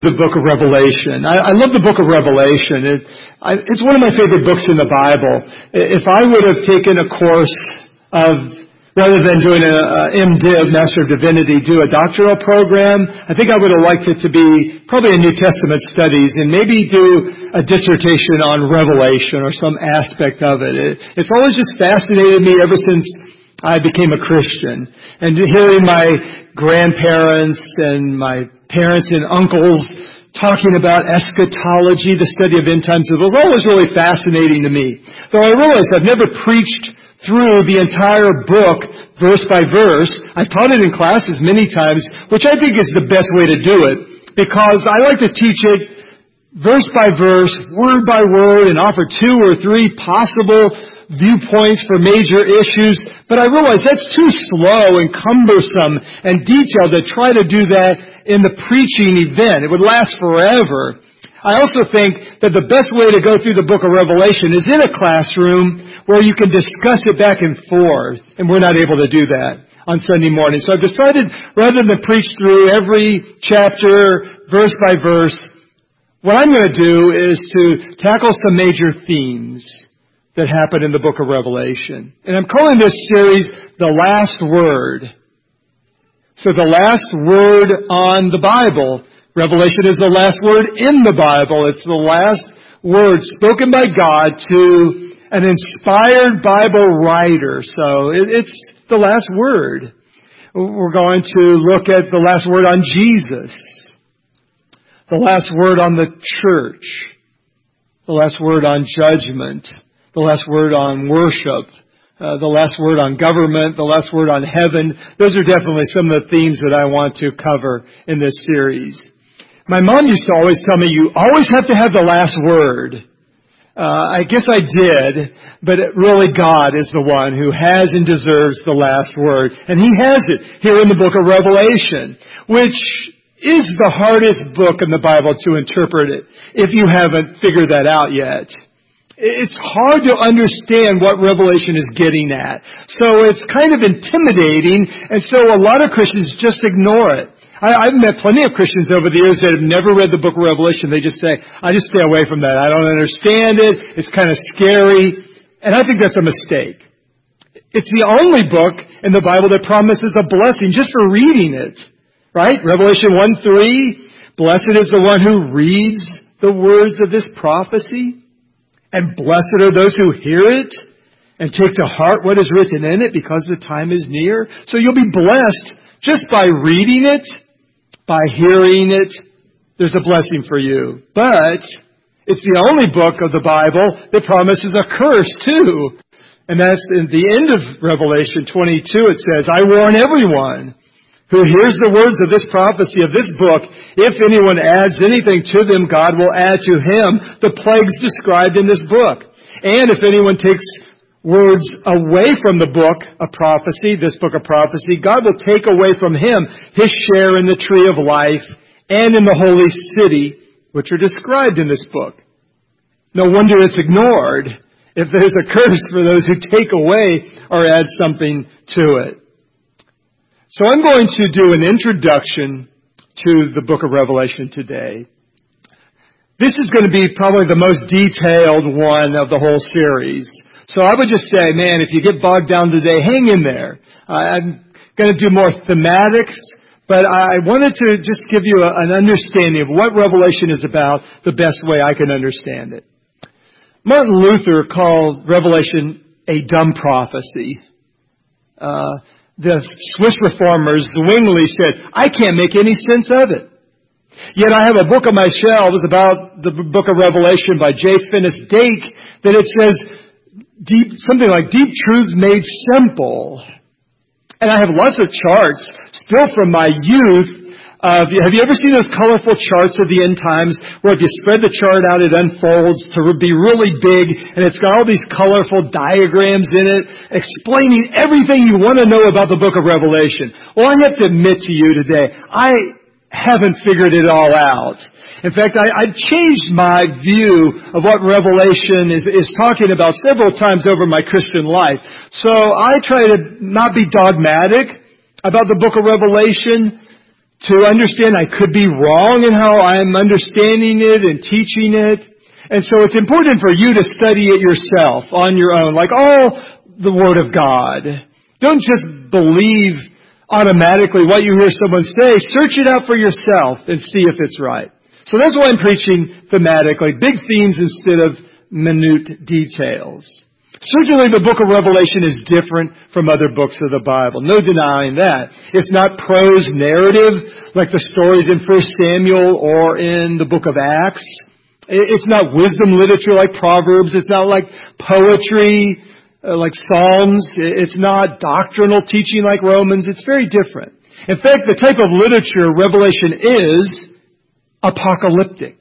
The book of Revelation. I love the book of Revelation. It's one of my favorite books in the Bible. If I would have taken a course rather than doing a MDiv, Master of Divinity, do a doctoral program, I think I would have liked it to be probably a New Testament studies and maybe do a dissertation on Revelation or some aspect of it. It's always just fascinated me ever since I became a Christian. And hearing my grandparents and my parents and uncles talking about eschatology, the study of end times, it was always really fascinating to me. Though I realize I've never preached through the entire book, verse by verse. I've taught it in classes many times, which I think is the best way to do it, because I like to teach it verse by verse, word by word, and offer 2 or 3 possible viewpoints for major issues, but I realize that's too slow and cumbersome and detailed to try to do that in the preaching event. It would last forever. I also think that the best way to go through the book of Revelation is in a classroom where you can discuss it back and forth, and we're not able to do that on Sunday morning. So I've decided, rather than preach through every chapter, verse by verse, what I'm going to do is to tackle some major themes that happen in the book of Revelation. And I'm calling this series The Last Word. So the last word on the Bible. Revelation is the last word in the Bible. It's the last word spoken by God to an inspired Bible writer. So it's the last word. We're going to look at the last word on Jesus. The last word on the church. The last word on judgment. The last word on worship, the last word on government, the last word on heaven. Those are definitely some of the themes that I want to cover in this series. My mom used to always tell me, you always have to have the last word. I guess I did, but really God is the one who has and deserves the last word. And He has it here in the book of Revelation, which is the hardest book in the Bible to interpret it, if you haven't figured that out yet. It's hard to understand what Revelation is getting at. So it's kind of intimidating, and so a lot of Christians just ignore it. I've met plenty of Christians over the years that have never read the book of Revelation. They just say, I just stay away from that. I don't understand it. It's kind of scary. And I think that's a mistake. It's the only book in the Bible that promises a blessing just for reading it. Right? Revelation 1:3, blessed is the one who reads the words of this prophecy. And blessed are those who hear it and take to heart what is written in it, because the time is near. So you'll be blessed just by reading it, by hearing it. There's a blessing for you. But it's the only book of the Bible that promises a curse too. And that's in the end of Revelation 22. It says, I warn everyone who hears the words of this prophecy of this book, if anyone adds anything to them, God will add to him the plagues described in this book. And if anyone takes words away from the book of prophecy, this book of prophecy, God will take away from him his share in the tree of life and in the holy city, which are described in this book. No wonder it's ignored if there's a curse for those who take away or add something to it. So I'm going to do an introduction to the book of Revelation today. This is going to be probably the most detailed one of the whole series. So I would just say, man, if you get bogged down today, hang in there. I'm going to do more thematics, but I wanted to just give you an understanding of what Revelation is about the best way I can understand it. Martin Luther called Revelation a dumb prophecy. The Swiss reformers, Zwingli, said, I can't make any sense of it. Yet I have a book on my shelves about the book of Revelation by J. Finis Dake that it says something like deep truths made simple. And I have lots of charts still from my youth. Have you ever seen those colorful charts of the end times where if you spread the chart out, it unfolds to be really big and it's got all these colorful diagrams in it explaining everything you want to know about the book of Revelation? Well, I have to admit to you today, I haven't figured it all out. In fact, I've changed my view of what Revelation is talking about several times over my Christian life. So I try to not be dogmatic about the book of Revelation, to understand I could be wrong in how I'm understanding it and teaching it. And so it's important for you to study it yourself on your own, like all the Word of God. Don't just believe automatically what you hear someone say. Search it out for yourself and see if it's right. So that's why I'm preaching thematically, big themes instead of minute details. Certainly the book of Revelation is different from other books of the Bible. No denying that. It's not prose narrative like the stories in 1 Samuel or in the book of Acts. It's not wisdom literature like Proverbs. It's not like poetry like Psalms. It's not doctrinal teaching like Romans. It's very different. In fact, the type of literature Revelation is apocalyptic.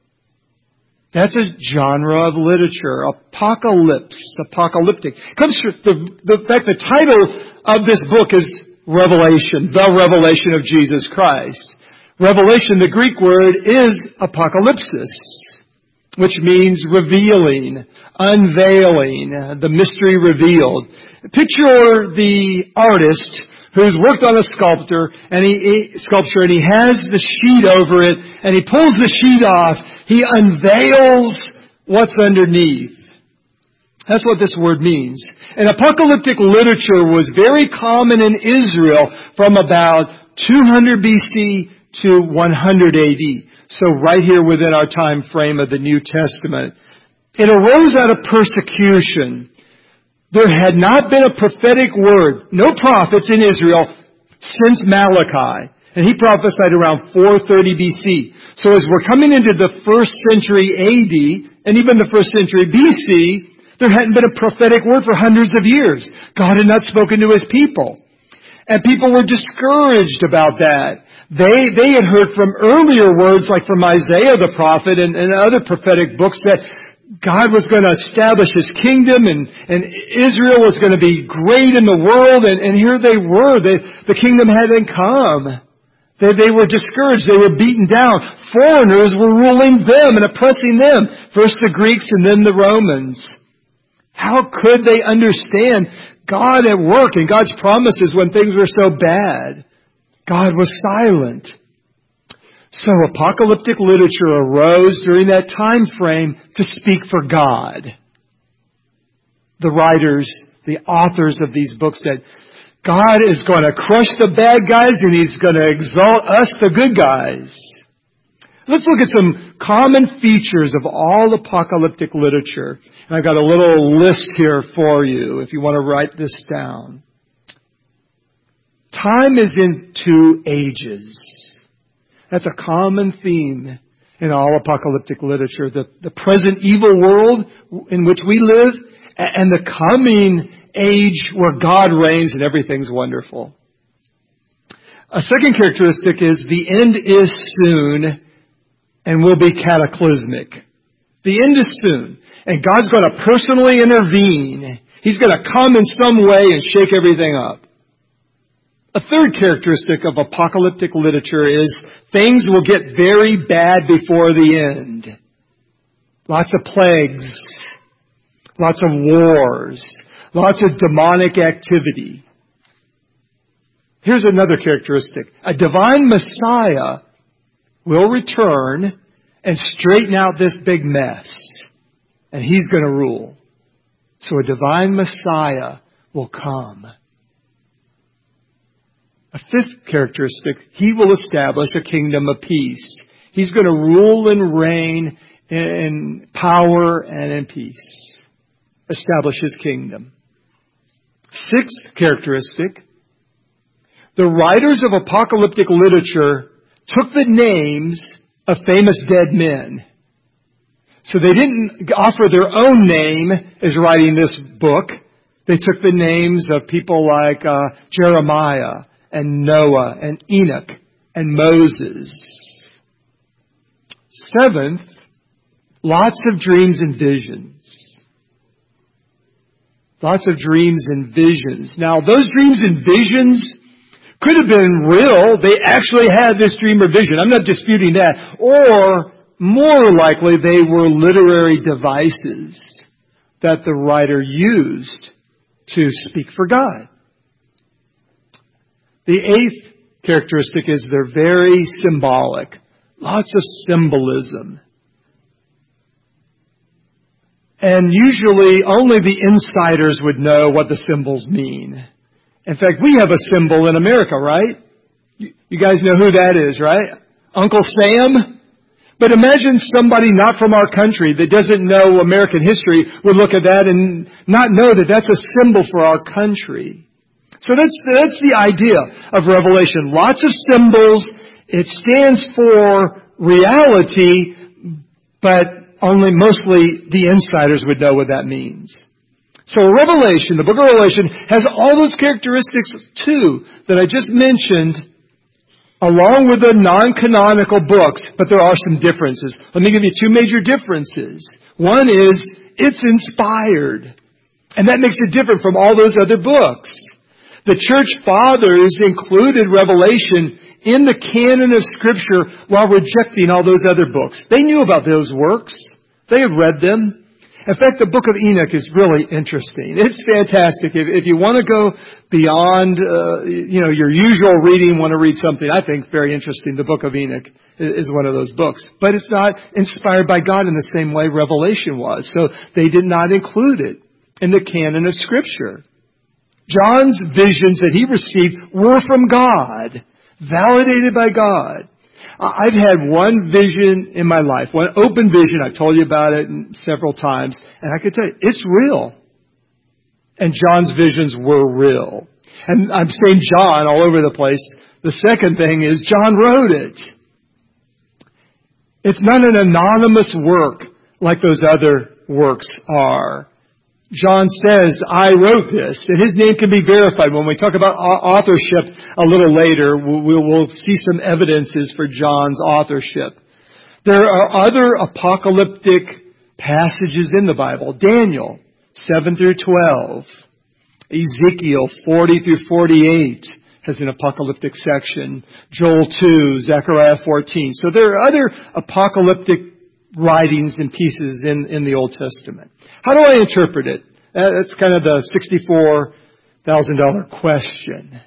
That's a genre of literature. Apocalyptic. Comes from the title of this book is Revelation, the revelation of Jesus Christ. Revelation, the Greek word, is apocalypsis, which means revealing, unveiling, the mystery revealed. Picture the artist who's worked on a sculpture and he has the sheet over it and he pulls the sheet off. He unveils what's underneath. That's what this word means. And apocalyptic literature was very common in Israel from about 200 BC to 100 AD. So right here within our time frame of the New Testament. It arose out of persecution. There had not been a prophetic word, no prophets in Israel since Malachi. And he prophesied around 430 BC. So as we're coming into the first century AD, and even the first century BC, there hadn't been a prophetic word for hundreds of years. God had not spoken to His people. And people were discouraged about that. They had heard from earlier words like from Isaiah the prophet and other prophetic books that God was going to establish His kingdom and Israel was going to be great in the world. And here they were. The kingdom hadn't come. They were discouraged. They were beaten down. Foreigners were ruling them and oppressing them. First the Greeks and then the Romans. How could they understand God at work and God's promises when things were so bad? God was silent. So apocalyptic literature arose during that time frame to speak for God. The writers, the authors of these books said, God is going to crush the bad guys and He's going to exalt us, the good guys. Let's look at some common features of all apocalyptic literature. And I've got a little list here for you if you want to write this down. Time is in two ages. That's a common theme in all apocalyptic literature. The present evil world in which we live and the coming age where God reigns and everything's wonderful. A second characteristic is the end is soon and will be cataclysmic. The end is soon. And God's going to personally intervene. He's going to come in some way and shake everything up. A third characteristic of apocalyptic literature is things will get very bad before the end. Lots of plagues, lots of wars, lots of demonic activity. Here's another characteristic. A divine Messiah will return and straighten out this big mess. And He's going to rule. So a divine Messiah will come. A fifth characteristic, He will establish a kingdom of peace. He's going to rule and reign in power and in peace. Establish His kingdom. Sixth characteristic, the writers of apocalyptic literature took the names of famous dead men. So they didn't offer their own name as writing this book. They took the names of people like Jeremiah and Noah and Enoch and Moses. Seventh, lots of dreams and visions. Lots of dreams and visions. Now, those dreams and visions could have been real. They actually had this dream or vision. I'm not disputing that. Or, more likely, they were literary devices that the writer used to speak for God. The eighth characteristic is they're very symbolic. Lots of symbolism. And usually only the insiders would know what the symbols mean. In fact, we have a symbol in America, right? You guys know who that is, right? Uncle Sam? But imagine somebody not from our country that doesn't know American history would look at that and not know that that's a symbol for our country. So that's the idea of Revelation. Lots of symbols. It stands for reality, but mostly the insiders would know what that means. So Revelation, the book of Revelation, has all those characteristics too that I just mentioned, along with the non-canonical books, but there are some differences. Let me give you two major differences. One is, it's inspired. And that makes it different from all those other books. The church fathers included Revelation in the canon of Scripture while rejecting all those other books. They knew about those works. They had read them. In fact, the book of Enoch is really interesting. It's fantastic. If you want to go beyond your usual reading, want to read something I think is very interesting, the book of Enoch is one of those books. But it's not inspired by God in the same way Revelation was. So they did not include it in the canon of Scripture. John's visions that he received were from God, validated by God. I've had one vision in my life, one open vision. I've told you about it several times, and I can tell you, it's real. And John's visions were real. And I'm saying John all over the place. The second thing is John wrote it. It's not an anonymous work like those other works are. John says, I wrote this, and his name can be verified. When we talk about authorship a little later, we'll see some evidences for John's authorship. There are other apocalyptic passages in the Bible. Daniel, 7 through 12. Ezekiel, 40 through 48 has an apocalyptic section. Joel 2, Zechariah 14. So there are other apocalyptic writings and pieces in the Old Testament. How do I interpret it? That's kind of the $64,000 question.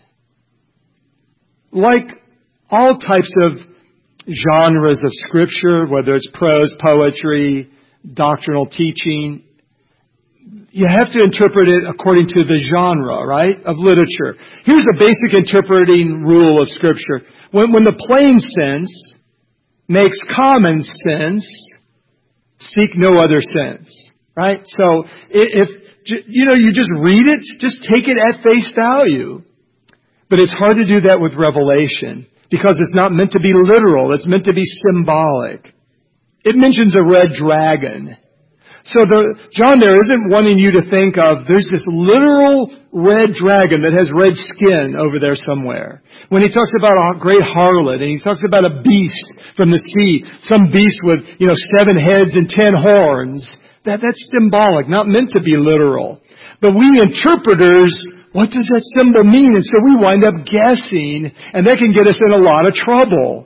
Like all types of genres of Scripture, whether it's prose, poetry, doctrinal teaching, you have to interpret it according to the genre, right, of literature. Here's a basic interpreting rule of Scripture. When the plain sense makes common sense, seek no other sense. Right? So if you just read it, just take it at face value. But it's hard to do that with Revelation because it's not meant to be literal. It's meant to be symbolic. It mentions a red dragon. So John there isn't wanting you to think of there's this literal red dragon that has red skin over there somewhere. When he talks about a great harlot and he talks about a beast from the sea, some beast with 7 heads and 10 horns, that's symbolic, not meant to be literal. But we interpreters, what does that symbol mean? And so we wind up guessing, and that can get us in a lot of trouble.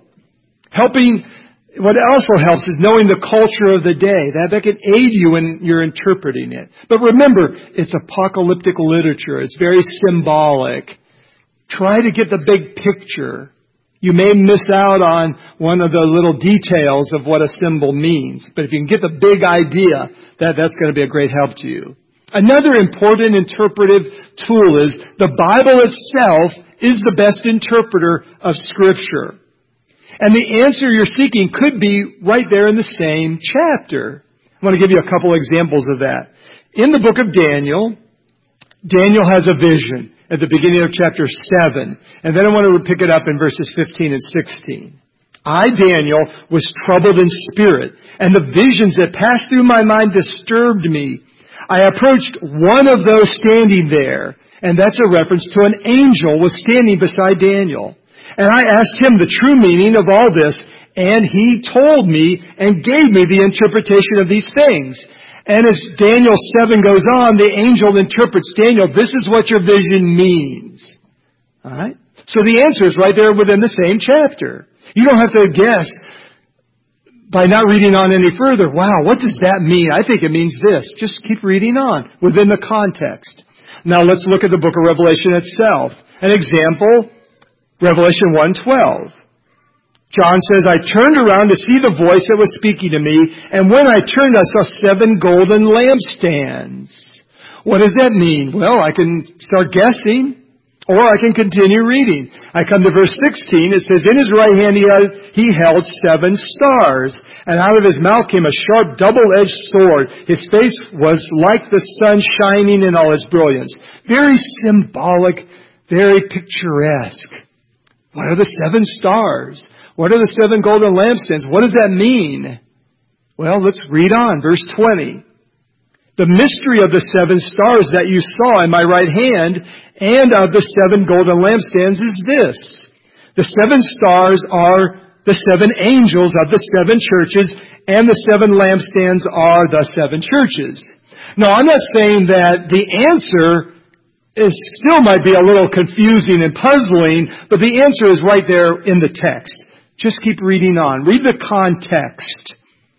What also helps is knowing the culture of the day. That can aid you when you're interpreting it. But remember, it's apocalyptic literature. It's very symbolic. Try to get the big picture. You may miss out on one of the little details of what a symbol means. But if you can get the big idea, that's going to be a great help to you. Another important interpretive tool is the Bible itself is the best interpreter of Scripture. And the answer you're seeking could be right there in the same chapter. I want to give you a couple examples of that. In the book of Daniel, Daniel has a vision at the beginning of chapter 7. And then I want to pick it up in verses 15 and 16. I, Daniel, was troubled in spirit, and the visions that passed through my mind disturbed me. I approached one of those standing there, and that's a reference to an angel was standing beside Daniel. And I asked him the true meaning of all this, and he told me and gave me the interpretation of these things. And as Daniel 7 goes on, the angel interprets, Daniel, this is what your vision means. All right? So the answer is right there within the same chapter. You don't have to guess by not reading on any further. Wow, what does that mean? I think it means this. Just keep reading on within the context. Now let's look at the book of Revelation itself. An example, Revelation 1:12. John says, I turned around to see the voice that was speaking to me, and when I turned, I saw 7 golden lampstands. What does that mean? Well, I can start guessing, or I can continue reading. I come to verse 16. It says, in his right hand he held 7 stars, and out of his mouth came a sharp double-edged sword. His face was like the sun shining in all its brilliance. Very symbolic, very picturesque. What are the 7 stars? What are the 7 golden lampstands? What does that mean? Well, let's read on. Verse 20. The mystery of the 7 stars that you saw in my right hand and of the 7 golden lampstands is this. The 7 stars are the 7 angels of the 7 churches, and the 7 lampstands are the 7 churches. Now, I'm not saying that the answer still might be a little confusing and puzzling, but the answer is right there in the text. Just keep reading on. Read the context.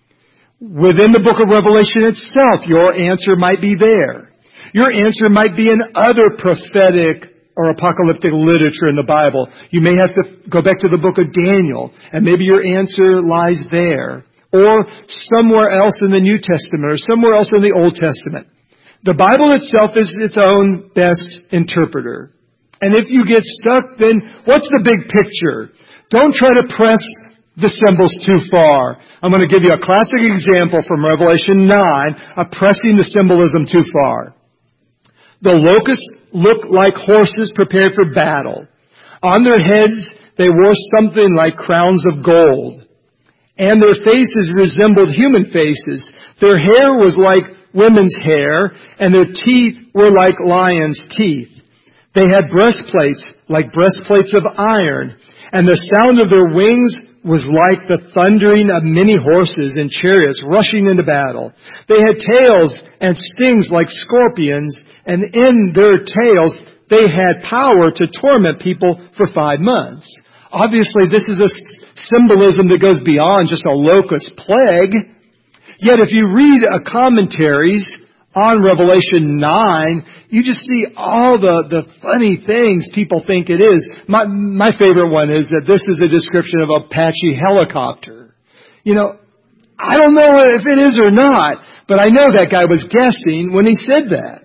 Within the book of Revelation itself, your answer might be there. Your answer might be in other prophetic or apocalyptic literature in the Bible. You may have to go back to the book of Daniel, and maybe your answer lies there. Or somewhere else in the New Testament, or somewhere else in the Old Testament. The Bible itself is its own best interpreter. And if you get stuck, then what's the big picture? Don't try to press the symbols too far. I'm going to give you a classic example from Revelation 9 of pressing the symbolism too far. The locusts looked like horses prepared for battle. On their heads, they wore something like crowns of gold. And their faces resembled human faces. Their hair was like women's hair, and their teeth were like lions' teeth. They had breastplates like breastplates of iron, and the sound of their wings was like the thundering of many horses and chariots rushing into battle. They had tails and stings like scorpions, and in their tails they had power to torment people for 5 months. Obviously, this is a symbolism that goes beyond just a locust plague. Yet if you read commentaries on Revelation 9, you just see all the funny things people think it is. My favorite one is that this is a description of an Apache helicopter. You know, I don't know if it is or not, but I know that guy was guessing when he said that.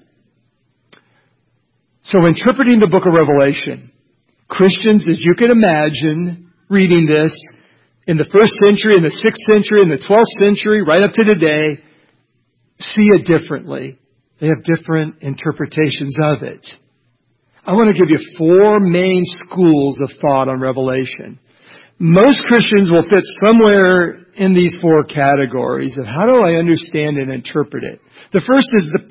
So interpreting the book of Revelation, Christians, as you can imagine, reading this in the 1st century, in the 6th century, in the 12th century, right up to today, see it differently. They have different interpretations of it. I want to give you 4 main schools of thought on Revelation. Most Christians will fit somewhere in these 4 categories of how do I understand and interpret it. The first is the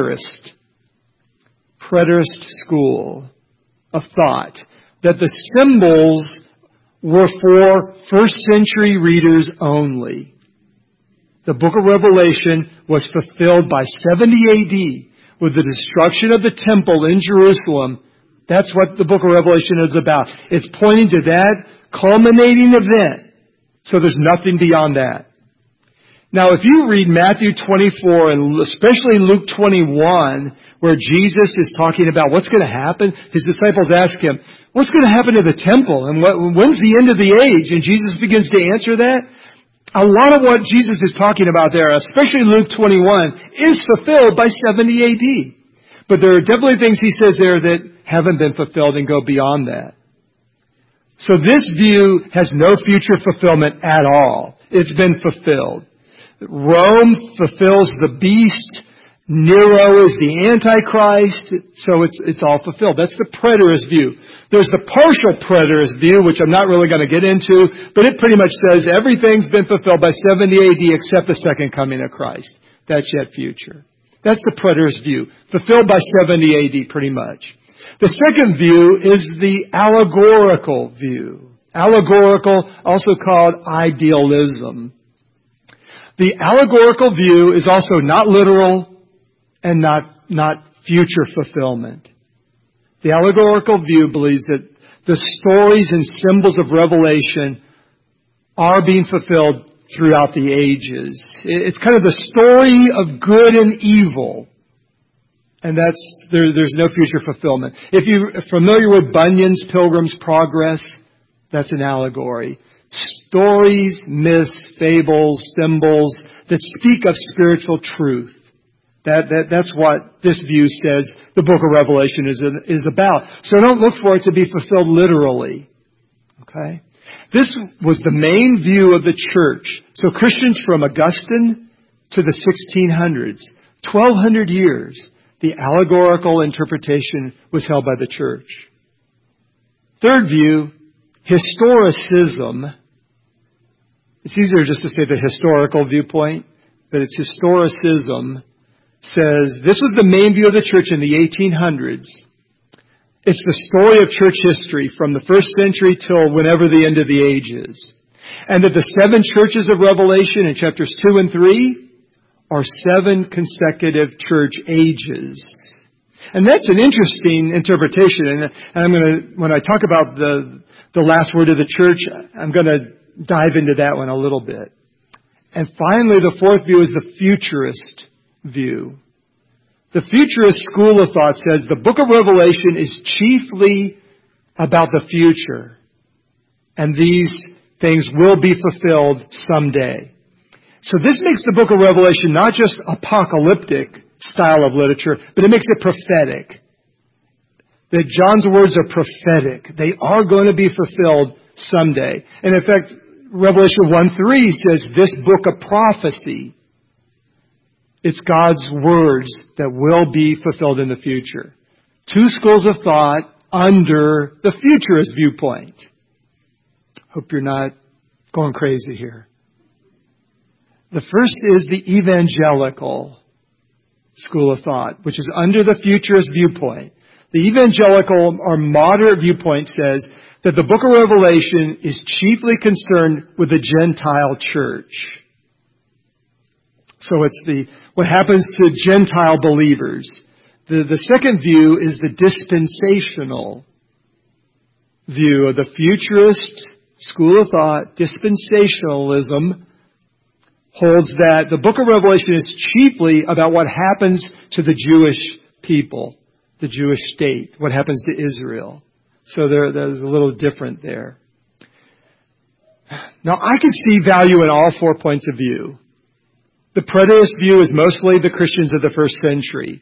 preterist school of thought, that the symbols were for 1st century readers only. The book of Revelation was fulfilled by 70 AD with the destruction of the temple in Jerusalem. That's what the book of Revelation is about. It's pointing to that culminating event. So there's nothing beyond that. Now, if you read Matthew 24 and especially Luke 21, where Jesus is talking about what's going to happen, his disciples ask him, what's going to happen to the temple? And when's the end of the age? And Jesus begins to answer that. A lot of what Jesus is talking about there, especially Luke 21, is fulfilled by 70 AD. But there are definitely things he says there that haven't been fulfilled and go beyond that. So this view has no future fulfillment at all. It's been fulfilled. Rome fulfills the beast. Nero is the Antichrist. So it's all fulfilled. That's the preterist view. There's the partial preterist view, which I'm not really going to get into, but it pretty much says everything's been fulfilled by 70 AD except the second coming of Christ. That's yet future. That's the preterist view. Fulfilled by 70 AD pretty much. The second view is the allegorical view. Allegorical, also called idealism. The allegorical view is also not literal and not future fulfillment. The allegorical view believes that the stories and symbols of Revelation are being fulfilled throughout the ages. It's kind of the story of good and evil. And there's no future fulfillment. If you're familiar with Bunyan's Pilgrim's Progress, that's an allegory. Stories, myths, fables, symbols that speak of spiritual truth. That's what this view says the book of Revelation is about. So don't look for it to be fulfilled literally. Okay? This was the main view of the church. So Christians from Augustine to the 1600s, 1200 years, the allegorical interpretation was held by the church. Third view, historicism. It's easier just to say the historical viewpoint, but it's historicism. Says this was the main view of the church in the 1800s. It's the story of church history from the first century till whenever the end of the age is. And that the 7 churches of Revelation in chapters 2 and 3 are 7 consecutive church ages. And that's an interesting interpretation. And when I talk about the last word of the church, I'm going to dive into that one a little bit. And finally, the fourth view is the futurist view. The futurist school of thought says the book of Revelation is chiefly about the future. And these things will be fulfilled someday. So this makes the book of Revelation not just apocalyptic style of literature, but it makes it prophetic. That John's words are prophetic. They are going to be fulfilled someday. And in fact, Revelation 1:3 says this book of prophecy. It's God's words that will be fulfilled in the future. 2 schools of thought under the futurist viewpoint. Hope you're not going crazy here. The first is the evangelical school of thought, which is under the futurist viewpoint. The evangelical or moderate viewpoint says that the book of Revelation is chiefly concerned with the Gentile church. So it's what happens to Gentile believers. The second view is the dispensational view of the futurist school of thought. Dispensationalism holds that the book of Revelation is chiefly about what happens to the Jewish people, the Jewish state, what happens to Israel. So there's a little different there. Now, I can see value in all 4 points of view. The preterist view is mostly the Christians of the first century.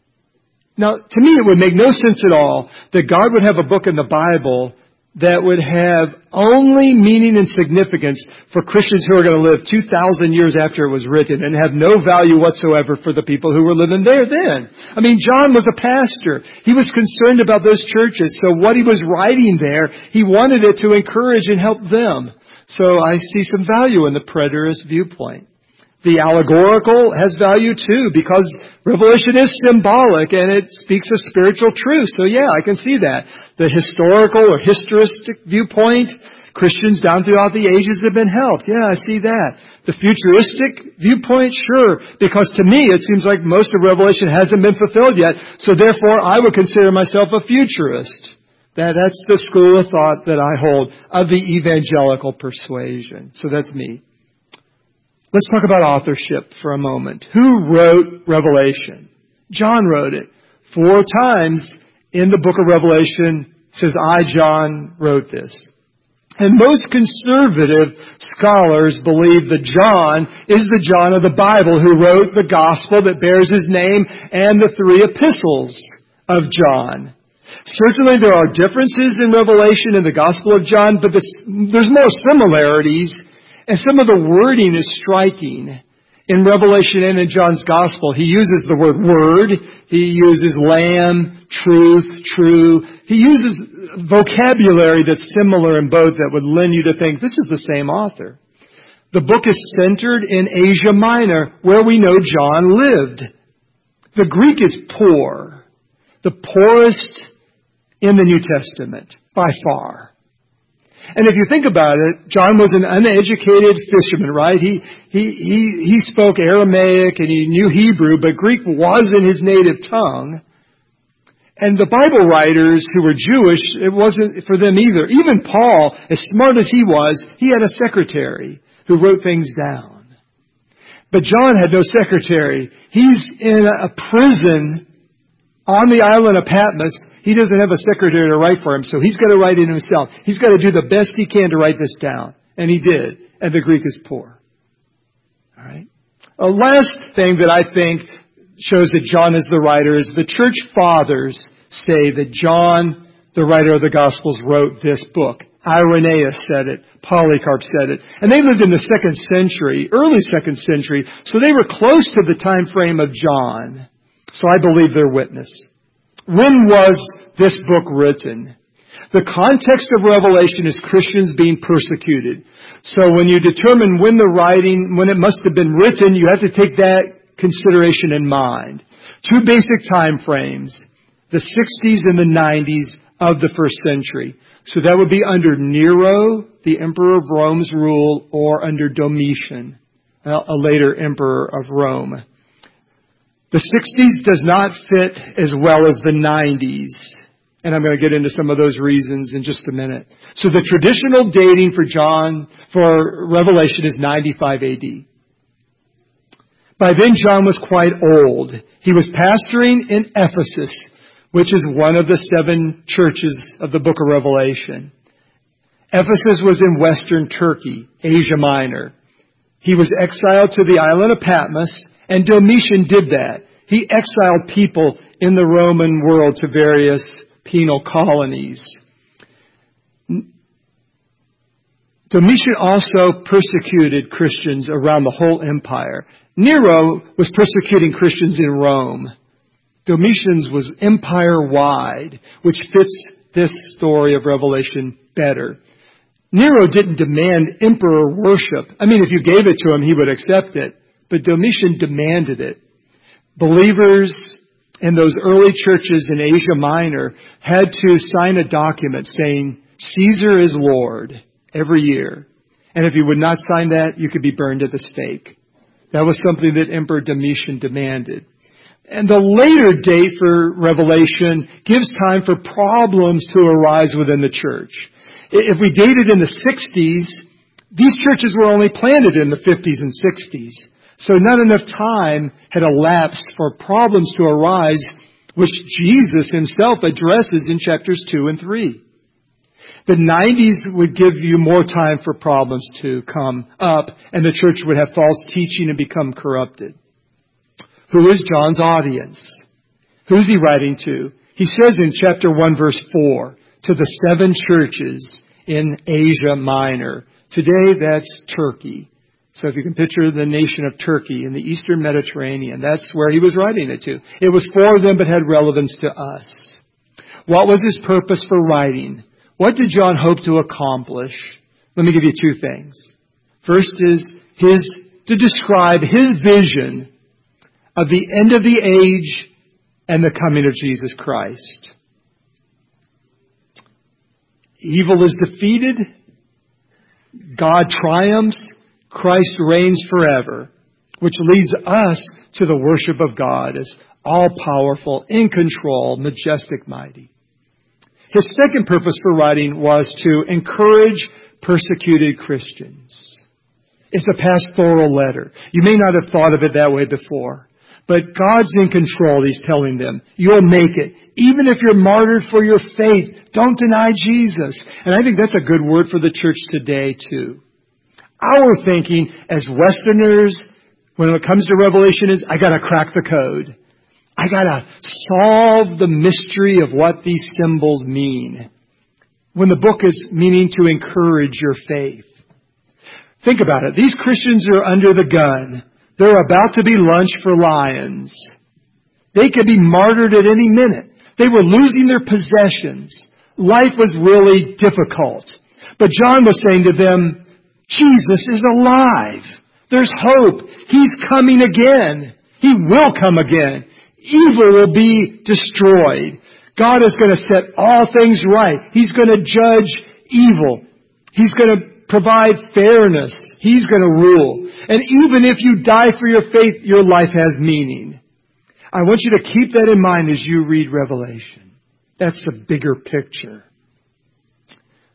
Now, to me, it would make no sense at all that God would have a book in the Bible that would have only meaning and significance for Christians who are going to live 2,000 years after it was written and have no value whatsoever for the people who were living there then. I mean, John was a pastor. He was concerned about those churches. So what he was writing there, he wanted it to encourage and help them. So I see some value in the preterist viewpoint. The allegorical has value too, because Revelation is symbolic and it speaks of spiritual truth. So yeah, I can see that. The historical or historistic viewpoint, Christians down throughout the ages have been helped. Yeah, I see that. The futuristic viewpoint, sure, because to me it seems like most of Revelation hasn't been fulfilled yet. So therefore I would consider myself a futurist. That's the school of thought that I hold of the evangelical persuasion. So that's me. Let's talk about authorship for a moment. Who wrote Revelation? John wrote it. 4 times in the book of Revelation it says, I, John, wrote this. And most conservative scholars believe that John is the John of the Bible who wrote the gospel that bears his name and the 3 epistles of John. Certainly there are differences in Revelation and the Gospel of John, but there's more similarities. And some of the wording is striking. In Revelation and in John's Gospel, he uses the word word. He uses lamb, truth, true. He uses vocabulary that's similar in both that would lend you to think this is the same author. The book is centered in Asia Minor, where we know John lived. The Greek is poor. The poorest in the New Testament, by far. And if you think about it, John was an uneducated fisherman, right? He spoke Aramaic and he knew Hebrew, but Greek wasn't his native tongue. And the Bible writers who were Jewish, it wasn't for them either. Even Paul, as smart as he was, he had a secretary who wrote things down. But John had no secretary. He's in a prison on the island of Patmos, he doesn't have a secretary to write for him, so he's got to write it himself. He's got to do the best he can to write this down. And he did. And the Greek is poor. All right. A last thing that I think shows that John is the writer is the church fathers say that John, the writer of the Gospels, wrote this book. Irenaeus said it. Polycarp said it. And they lived in the 2nd century, early 2nd century, so they were close to the time frame of John. So I believe their witness. When was this book written? The context of Revelation is Christians being persecuted. So when you determine when it must have been written, you have to take that consideration in mind. Two basic time frames, the 60s and the 90s of the 1st century. So that would be under Nero, the emperor of Rome's rule, or under Domitian, a later emperor of Rome. The 60s does not fit as well as the 90s. And I'm going to get into some of those reasons in just a minute. So the traditional dating for Revelation is 95 AD. By then, John was quite old. He was pastoring in Ephesus, which is one of the 7 churches of the book of Revelation. Ephesus was in western Turkey, Asia Minor. He was exiled to the island of Patmos, and Domitian did that. He exiled people in the Roman world to various penal colonies. Domitian also persecuted Christians around the whole empire. Nero was persecuting Christians in Rome. Domitian's was empire-wide, which fits this story of Revelation better. Nero didn't demand emperor worship. I mean, if you gave it to him, he would accept it. But Domitian demanded it. Believers in those early churches in Asia Minor had to sign a document saying, Caesar is Lord, every year. And if you would not sign that, you could be burned at the stake. That was something that Emperor Domitian demanded. And the later date for Revelation gives time for problems to arise within the church. If we dated in the 60s, these churches were only planted in the 50s and 60s. So not enough time had elapsed for problems to arise, which Jesus himself addresses in chapters 2 and 3. The 90s would give you more time for problems to come up, and the church would have false teaching and become corrupted. Who is John's audience? Who's he writing to? He says in chapter 1, verse 4, to the 7 churches in Asia Minor. Today, that's Turkey. So if you can picture the nation of Turkey in the Eastern Mediterranean, that's where he was writing it to. It was for them, but had relevance to us. What was his purpose for writing? What did John hope to accomplish? Let me give you 2 things. First is to describe his vision of the end of the age and the coming of Jesus Christ. Evil is defeated. God triumphs. Christ reigns forever, which leads us to the worship of God as all-powerful, in control, majestic, mighty. His second purpose for writing was to encourage persecuted Christians. It's a pastoral letter. You may not have thought of it that way before. But God's in control, he's telling them. You'll make it. Even if you're martyred for your faith, don't deny Jesus. And I think that's a good word for the church today, too. Our thinking as Westerners, when it comes to Revelation, is I got to crack the code. I got to solve the mystery of what these symbols mean. When the book is meaning to encourage your faith. Think about it. These Christians are under the gun. They're about to be lunch for lions. They could be martyred at any minute. They were losing their possessions. Life was really difficult. But John was saying to them, Jesus is alive. There's hope. He's coming again. He will come again. Evil will be destroyed. God is going to set all things right. He's going to judge evil. He's going to provide fairness. He's going to rule. And even if you die for your faith, your life has meaning. I want you to keep that in mind as you read Revelation. That's the bigger picture.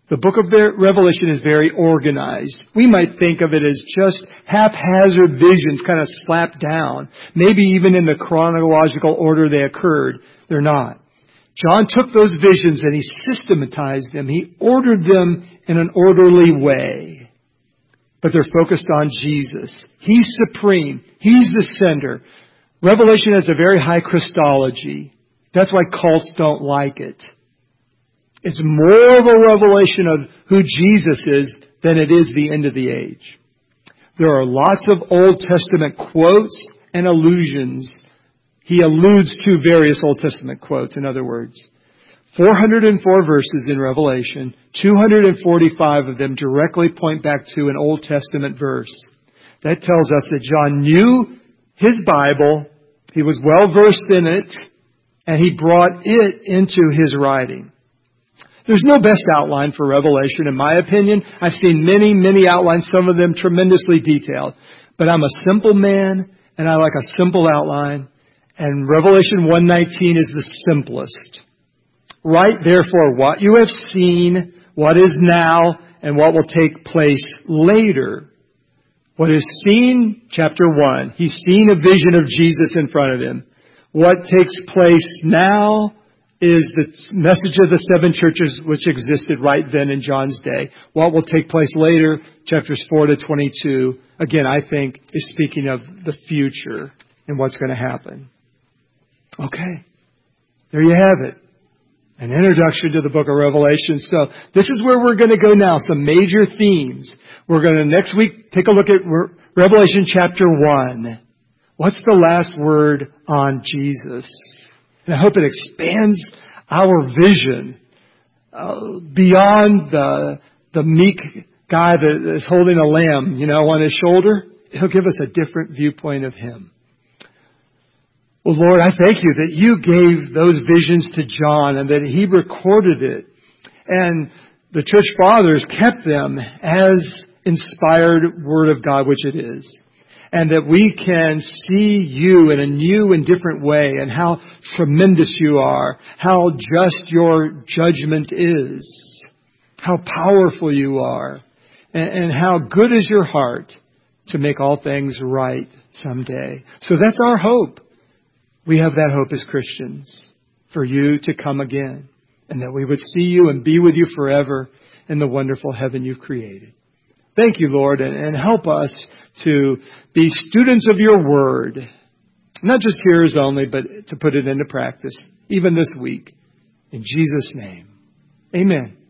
The book of Revelation is very organized. We might think of it as just haphazard visions kind of slapped down. Maybe even in the chronological order they occurred. They're not. John took those visions and he systematized them. He ordered them in an orderly way. But they're focused on Jesus. He's supreme. He's the center. Revelation has a very high Christology. That's why cults don't like it. It's more of a revelation of who Jesus is than it is the end of the age. There are lots of Old Testament quotes and allusions. He alludes to various Old Testament quotes, in other words. 404 verses in Revelation, 245 of them directly point back to an Old Testament verse. That tells us that John knew his Bible, he was well versed in it, and he brought it into his writing. There's no best outline for Revelation, in my opinion. I've seen many, many outlines, some of them tremendously detailed. But I'm a simple man, and I like a simple outline. And Revelation 1:19 is the simplest. Write therefore what you have seen, what is now, and what will take place later. What is seen, chapter 1. He's seen a vision of Jesus in front of him. What takes place now is the message of the seven churches which existed right then in John's day. What will take place later, chapters 4 to 22, again, I think, is speaking of the future and what's going to happen. Okay. There you have it. An introduction to the book of Revelation. So this is where we're going to go now. Some major themes. We're going to next week take a look at Revelation chapter 1. What's the last word on Jesus? And I hope it expands our vision beyond the meek guy that is holding a lamb, on his shoulder. He'll give us a different viewpoint of him. Well, Lord, I thank you that you gave those visions to John and that he recorded it. And the church fathers kept them as inspired Word of God, which it is. And that we can see you in a new and different way and how tremendous you are, how just your judgment is, how powerful you are, and how good is your heart to make all things right someday. So that's our hope. We have that hope as Christians, for you to come again, and that we would see you and be with you forever in the wonderful heaven you've created. Thank you, Lord, and help us to be students of your word. Not just hearers only, but to put it into practice, even this week. In Jesus' name, amen.